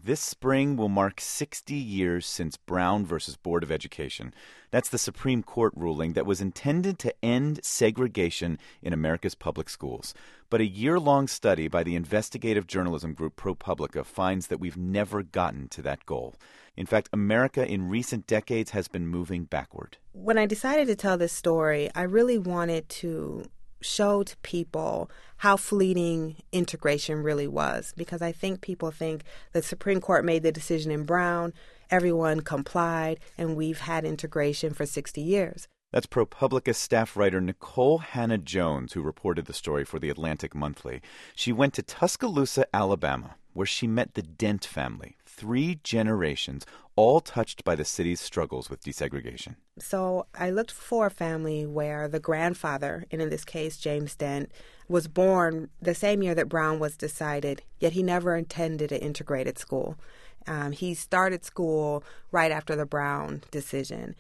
This spring will mark 60 years since Brown versus Board of Education. That's the Supreme Court ruling that was intended to end segregation in America's public schools. But a year-long study by the investigative journalism group ProPublica finds that we've never gotten to that goal. In fact, America in recent decades has been moving backward. When I decided to tell this story, I really wanted to show to people how fleeting integration really was, because I think people think the Supreme Court made the decision in Brown, everyone complied, and we've had integration for 60 years. That's ProPublica staff writer Nikole Hannah-Jones, who reported the story for the Atlantic Monthly. She went to Tuscaloosa, Alabama, where she met the Dent family, 3 generations, all touched by the city's struggles with desegregation. So I looked for a family where the grandfather, and in this case James Dent, was born the same year that Brown was decided, yet he never attended an integrated school. He started school right after the Brown decision,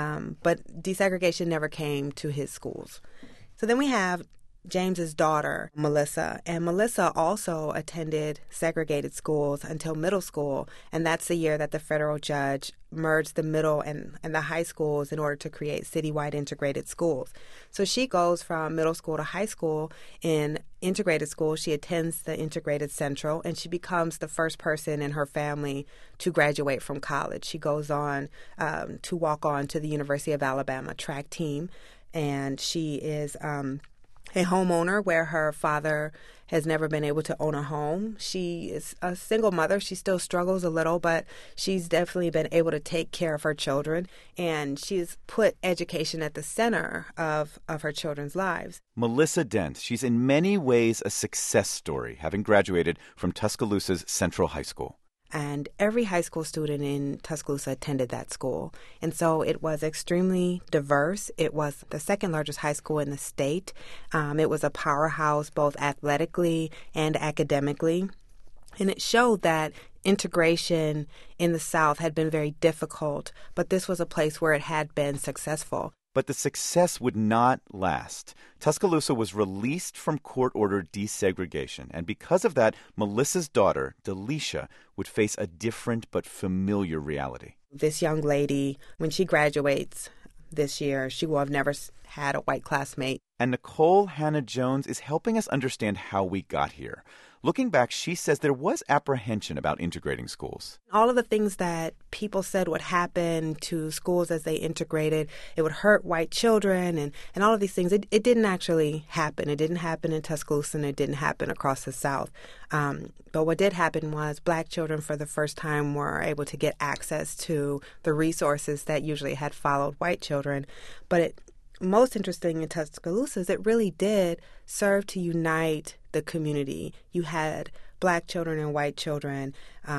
but desegregation never came to his schools. So then we have James's daughter, Melissa, and Melissa also attended segregated schools until middle school, and that's the year that the federal judge merged the middle and the high schools in order to create citywide integrated schools. So she goes from middle school to high school in integrated school. She attends the integrated Central, and she becomes the first person in her family to graduate from college. She goes on to walk on to the University of Alabama track team, and she is a homeowner where her father has never been able to own a home. She is a single mother. She still struggles a little, but she's definitely been able to take care of her children, and she's put education at the center of her children's lives. Melissa Dent, she's in many ways a success story, having graduated from Tuscaloosa's Central High School. And every high school student in Tuscaloosa attended that school. And so it was extremely diverse. It was the second largest high school in the state. It was a powerhouse both athletically and academically. And it showed that integration in the South had been very difficult, but this was a place where it had been successful. But the success would not last. Tuscaloosa was released from court-ordered desegregation, and because of that, Melissa's daughter, Delisha, would face a different but familiar reality. This young lady, when she graduates this year, she will have never had a white classmate. And Nikole Hannah-Jones is helping us understand how we got here. Looking back, she says there was apprehension about integrating schools. All of the things that people said would happen to schools as they integrated, it would hurt white children and all of these things, it didn't actually happen. It didn't happen in Tuscaloosa, and it didn't happen across the South. But what did happen was black children for the first time were able to get access to the resources that usually had followed white children. But most interesting in Tuscaloosa is it really did serve to unite the community. You had black children and white children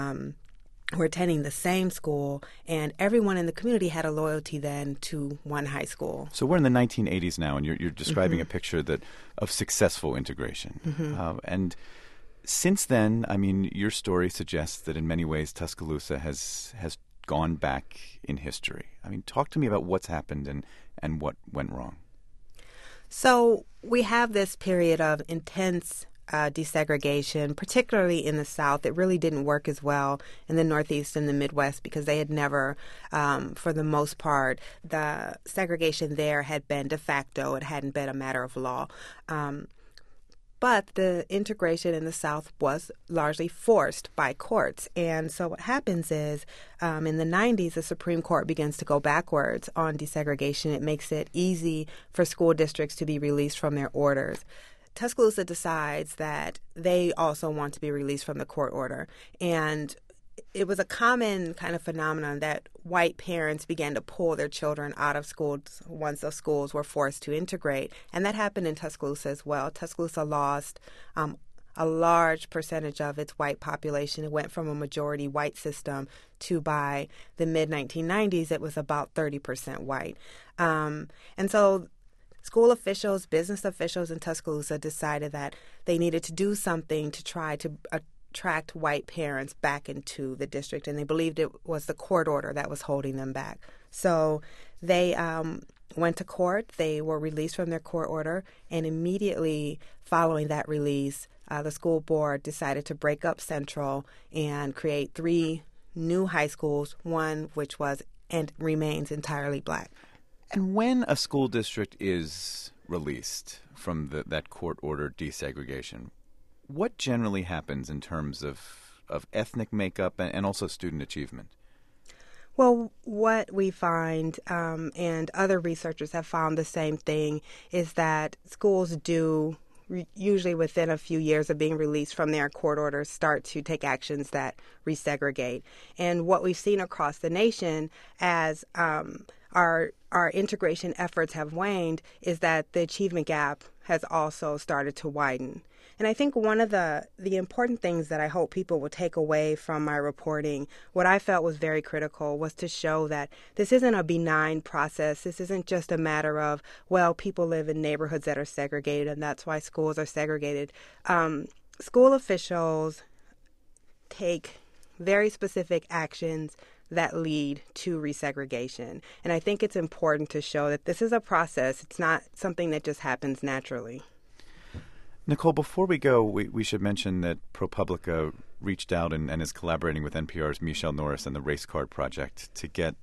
who were attending the same school, and everyone in the community had a loyalty then to one high school. So we're in the 1980s now, and you're describing a picture of successful integration. And since then, I mean, your story suggests that in many ways Tuscaloosa has gone back in history. I mean, talk to me about what's happened and what went wrong. So we have this period of intense desegregation, particularly in the South. It really didn't work as well in the Northeast and the Midwest because they had never, for the most part, the segregation there had been de facto. It hadn't been a matter of law. But the integration in the South was largely forced by courts. And so what happens is in the 90s, the Supreme Court begins to go backwards on desegregation. It makes it easy for school districts to be released from their orders. Tuscaloosa decides that they also want to be released from the court order. And it was a common kind of phenomenon that white parents began to pull their children out of schools once the schools were forced to integrate. And that happened in Tuscaloosa as well. Tuscaloosa lost a large percentage of its white population. It went from a majority white system to, by the mid-1990s, it was about 30% white. And so school officials, business officials in Tuscaloosa decided that they needed to do something to try to attract white parents back into the district, and they believed it was the court order that was holding them back. So they went to court. They were released from their court order, and immediately following that release, the school board decided to break up Central and create 3 new high schools, one which was and remains entirely black. And when a school district is released from that court-ordered desegregation, what generally happens in terms of ethnic makeup and also student achievement? Well, what we find, and other researchers have found the same thing, is that schools do, usually within a few years of being released from their court orders, start to take actions that resegregate. And what we've seen across the nation as our integration efforts have waned is that the achievement gap has also started to widen. And I think one of the important things that I hope people will take away from my reporting, what I felt was very critical, was to show that this isn't a benign process. This isn't just a matter of, well, people live in neighborhoods that are segregated and that's why schools are segregated. School officials take very specific actions that lead to resegregation. And I think it's important to show that this is a process. It's not something that just happens naturally. Nicole, before we go, we should mention that ProPublica reached out and is collaborating with NPR's Michelle Norris and the Race Card Project to get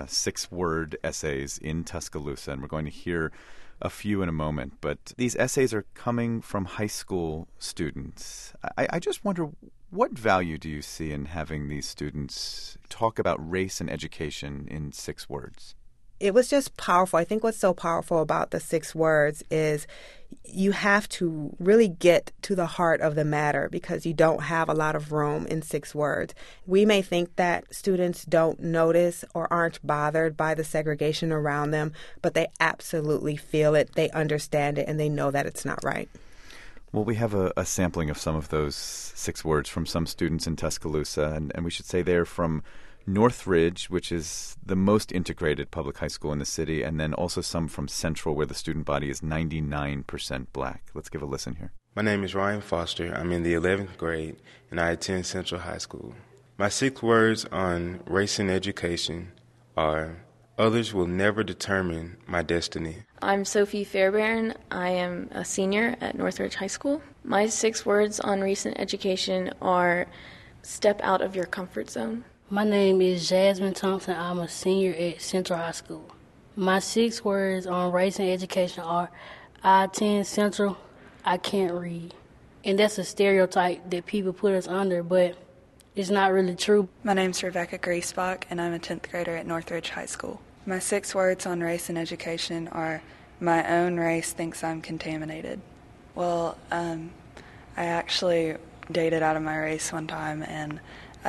6-word essays in Tuscaloosa, and we're going to hear a few in a moment. But these essays are coming from high school students. I just wonder, what value do you see in having these students talk about race and education in 6 words? It was just powerful. I think what's so powerful about the 6 words is you have to really get to the heart of the matter because you don't have a lot of room in 6 words. We may think that students don't notice or aren't bothered by the segregation around them, but they absolutely feel it, they understand it, and they know that it's not right. Well, we have a sampling of some of those 6 words from some students in Tuscaloosa, and we should say they're from Northridge, which is the most integrated public high school in the city, and then also some from Central, where the student body is 99% black. Let's give a listen here. My name is Ryan Foster. I'm in the 11th grade, and I attend Central High School. My 6 words on race and education are, others will never determine my destiny. I'm Sophie Fairbairn. I am a senior at Northridge High School. My 6 words on recent education are, step out of your comfort zone. My name is Jasmine Thompson. I'm a senior at Central High School. My 6 words on race and education are, I attend Central, I can't read. And that's a stereotype that people put us under, but it's not really true. My name's Rebecca Griesbach, and I'm a 10th grader at Northridge High School. My 6 words on race and education are, my own race thinks I'm contaminated. Well, I actually dated out of my race one time, and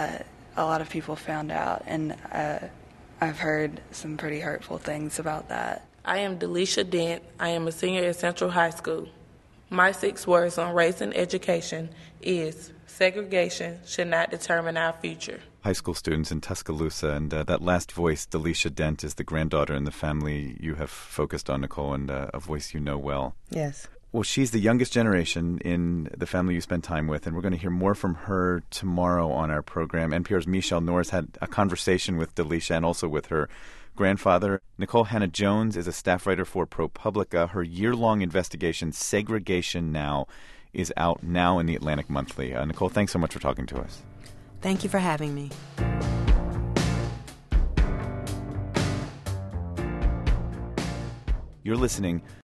a lot of people found out, and I've heard some pretty hurtful things about that. I am Delisha Dent. I am a senior at Central High School. My 6 words on race and education is, segregation should not determine our future. High school students in Tuscaloosa, and that last voice, Delisha Dent, is the granddaughter in the family you have focused on, Nicole, and a voice you know well. Yes. Well, she's the youngest generation in the family you spend time with, and we're going to hear more from her tomorrow on our program. NPR's Michelle Norris had a conversation with Delisha and also with her grandfather. Nicole Hannah-Jones is a staff writer for ProPublica. Her year-long investigation, Segregation Now, is out now in the Atlantic Monthly. Nicole, thanks so much for talking to us. Thank you for having me. You're listening